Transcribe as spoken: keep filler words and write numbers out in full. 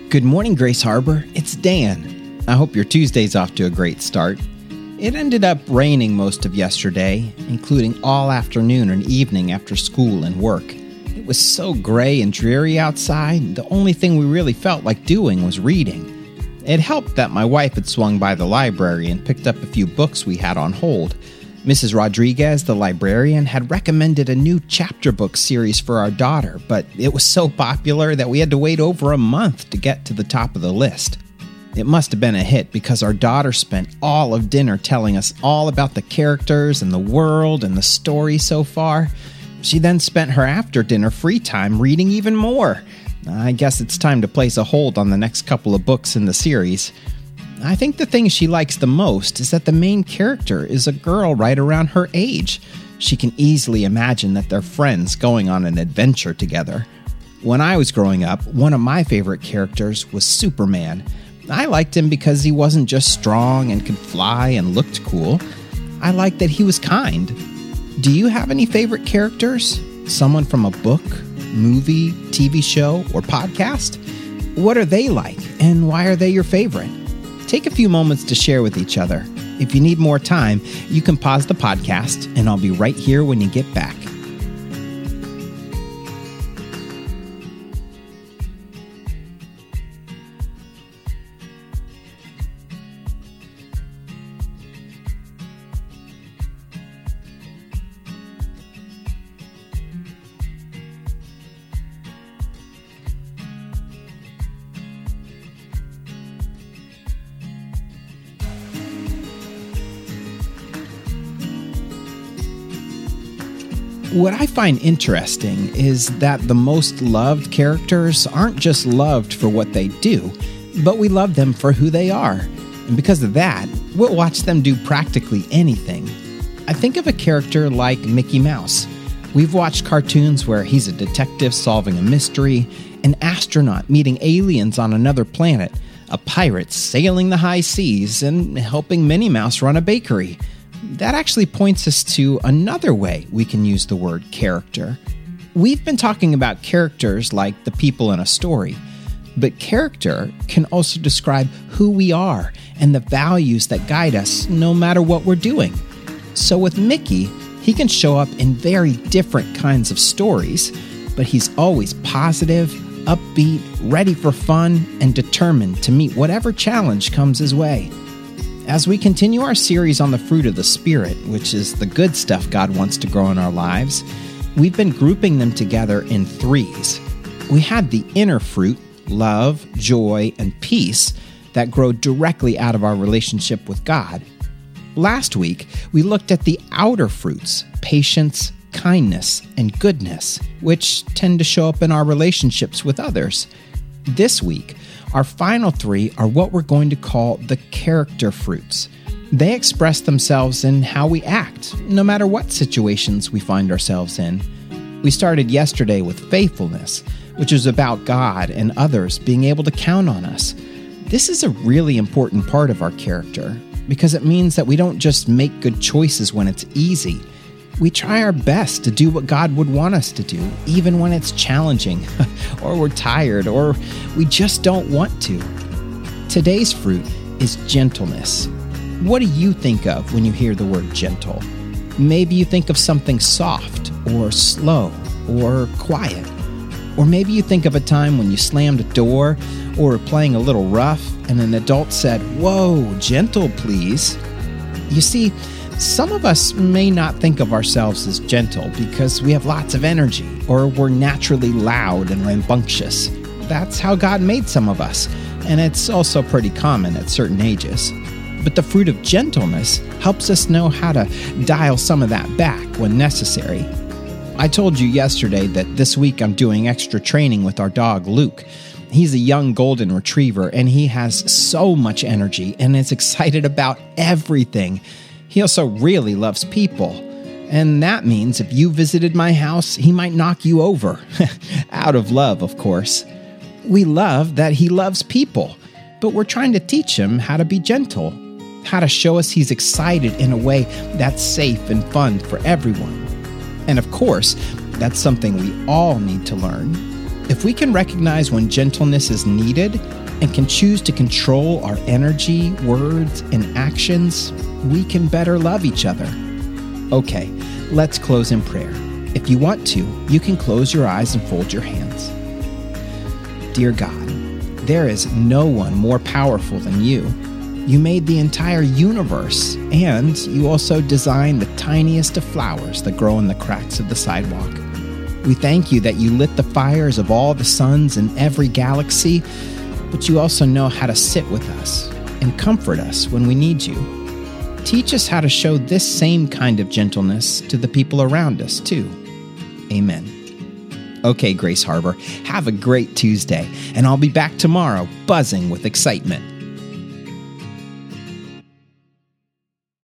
Good morning, Grace Harbor. It's Dan. I hope your Tuesday's off to a great start. It ended up raining most of yesterday, including all afternoon and evening after school and work. It was so gray and dreary outside, the only thing we really felt like doing was reading. It helped that my wife had swung by the library and picked up a few books we had on hold. Missus Rodriguez, the librarian, had recommended a new chapter book series for our daughter, but it was so popular that we had to wait over a month to get to the top of the list. It must have been a hit because our daughter spent all of dinner telling us all about the characters and the world and the story so far. She then spent her after-dinner free time reading even more. I guess it's time to place a hold on the next couple of books in the series. I think the thing she likes the most is that the main character is a girl right around her age. She can easily imagine that they're friends going on an adventure together. When I was growing up, one of my favorite characters was Superman. I liked him because he wasn't just strong and could fly and looked cool. I liked that he was kind. Do you have any favorite characters? Someone from a book, movie, T V show, or podcast? What are they like, and why are they your favorite? Take a few moments to share with each other. If you need more time, you can pause the podcast, and I'll be right here when you get back. What I find interesting is that the most loved characters aren't just loved for what they do, but we love them for who they are. And because of that, we'll watch them do practically anything. I think of a character like Mickey Mouse. We've watched cartoons where he's a detective solving a mystery, an astronaut meeting aliens on another planet, a pirate sailing the high seas, and helping Minnie Mouse run a bakery. That actually points us to another way we can use the word character. We've been talking about characters like the people in a story, but character can also describe who we are and the values that guide us no matter what we're doing. So with Mickey, he can show up in very different kinds of stories, but he's always positive, upbeat, ready for fun, and determined to meet whatever challenge comes his way. As we continue our series on the fruit of the Spirit, which is the good stuff God wants to grow in our lives, we've been grouping them together in threes. We had the inner fruit, love, joy, and peace, that grow directly out of our relationship with God. Last week, we looked at the outer fruits, patience, kindness, and goodness, which tend to show up in our relationships with others. This week, our final three are what we're going to call the character fruits. They express themselves in how we act, no matter what situations we find ourselves in. We started yesterday with faithfulness, which is about God and others being able to count on us. This is a really important part of our character, because it means that we don't just make good choices when it's easy. We try our best to do what God would want us to do, even when it's challenging, or we're tired, or we just don't want to. Today's fruit is gentleness. What do you think of when you hear the word gentle? Maybe you think of something soft, or slow, or quiet. Or maybe you think of a time when you slammed a door, or were playing a little rough, and an adult said, "Whoa, gentle, please." You see, some of us may not think of ourselves as gentle because we have lots of energy, or we're naturally loud and rambunctious. That's how God made some of us, and it's also pretty common at certain ages. But the fruit of gentleness helps us know how to dial some of that back when necessary. I told you yesterday that this week I'm doing extra training with our dog, Luke. He's a young golden retriever, and he has so much energy and is excited about everything. He also really loves people, and that means if you visited my house, he might knock you over. Out of love, of course. We love that he loves people, but we're trying to teach him how to be gentle, how to show us he's excited in a way that's safe and fun for everyone. And of course, that's something we all need to learn. If we can recognize when gentleness is needed and can choose to control our energy, words, and actions, we can better love each other. Okay, let's close in prayer. If you want to, you can close your eyes and fold your hands. Dear God, there is no one more powerful than you. You made the entire universe, and you also designed the tiniest of flowers that grow in the cracks of the sidewalk. We thank you that you lit the fires of all the suns in every galaxy, but you also know how to sit with us and comfort us when we need you. Teach us how to show this same kind of gentleness to the people around us, too. Amen. Okay, Grace Harbor, have a great Tuesday, and I'll be back tomorrow buzzing with excitement.